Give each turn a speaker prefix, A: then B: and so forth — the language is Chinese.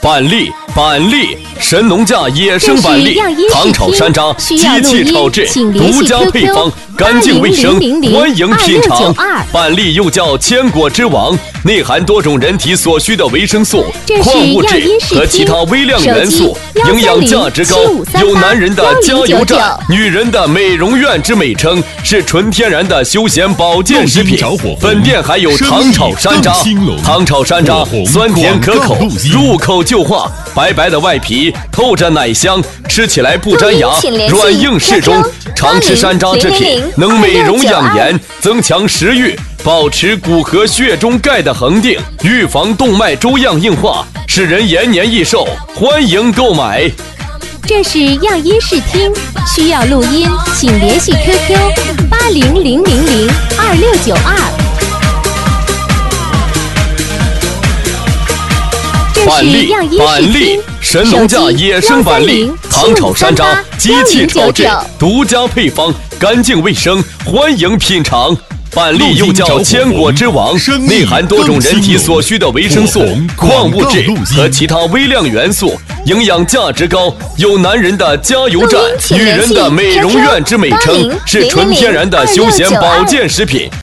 A: 板栗，神农架野生板栗，糖炒山楂，机器炒制，独家配方，干净卫生，欢迎品尝。板栗又叫坚果之王，内含多种人体所需的维生素、矿物质和其他微量元素，营养价值高，有男人的加油站，女人的美容院之美称，是纯天然的休闲保健食品。本店还有糖炒山楂，糖炒山楂酸甜可口，入口就化，白白的外皮透着奶香，吃起来不粘牙，软硬适中。常吃山楂制品能美容养颜，增强食欲，保持骨骼血中钙的恒定，预防动脉粥样硬化，使人延年益寿。欢迎购买。
B: 这是样音视听，需要录音请联系 QQ 800002692。
A: 板栗，神农架野生板栗，糖炒山楂，机器炒制，独家配方，干净卫生，欢迎品尝。板栗又叫坚果之王，内含多种人体所需的维生素、矿物质和其他微量元素，营养价值高，有男人的加油站，女人的美容院之美称，是纯天然的休闲保健食品。